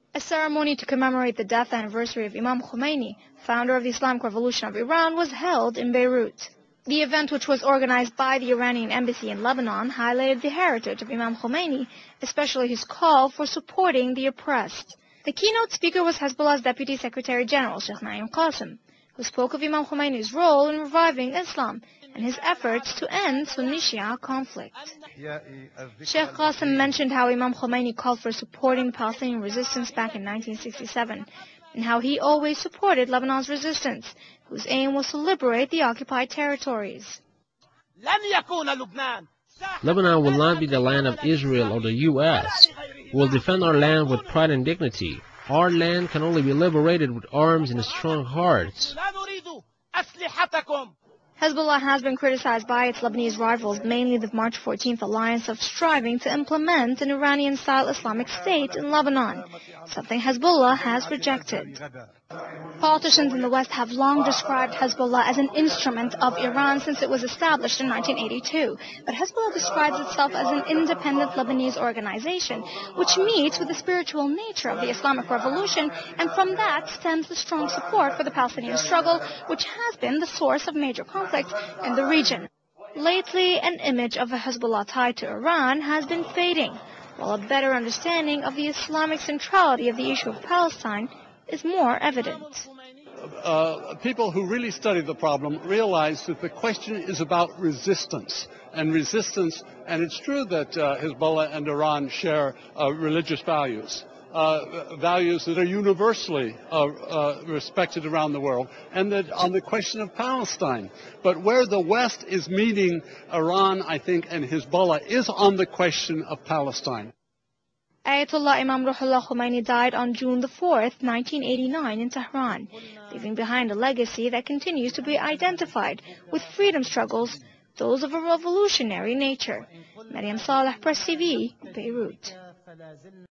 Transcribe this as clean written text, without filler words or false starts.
A ceremony to commemorate the death anniversary of Imam Khomeini, founder of the Islamic Revolution of Iran, was held in Beirut. The event, which was organized by the Iranian embassy in Lebanon, highlighted the heritage of Imam Khomeini, especially his call for supporting the oppressed. The keynote speaker was Hezbollah's Deputy Secretary General, Sheikh Naim Qassem, who spoke of Imam Khomeini's role in reviving Islam and his efforts to end Sunni-Shia conflict. Sheikh Qassem mentioned how Imam Khomeini called for supporting the Palestinian resistance back in 1967, and how he always supported Lebanon's resistance, whose aim was to liberate the occupied territories. Lebanon will not be the land of Israel or the U.S. We will defend our land with pride and dignity. Our land can only be liberated with arms and strong hearts. Hezbollah has been criticized by its Lebanese rivals, mainly the March 14th alliance, of striving to implement an Iranian-style Islamic State in Lebanon, something Hezbollah has rejected. Politicians in the West have long described Hezbollah as an instrument of Iran since it was established in 1982, but Hezbollah describes itself as an independent Lebanese organization, which meets with the spiritual nature of the Islamic Revolution, and from that stems the strong support for the Palestinian struggle, which has been the source of major conflicts in the region. Lately, an image of a Hezbollah tied to Iran has been fading, while a better understanding of the Islamic centrality of the issue of Palestine is more evident. People who really study the problem realize that the question is about resistance. And it's true that Hezbollah and Iran share religious values. Values that are universally respected around the world, and that on the question of Palestine. But where the West is meeting Iran, I think, and Hezbollah is on the question of Palestine. Ayatollah Imam Ruhollah Khomeini died on June 4th, 1989 in Tehran, leaving behind a legacy that continues to be identified with freedom struggles, those of a revolutionary nature. Maryam Saleh, Press TV, Beirut.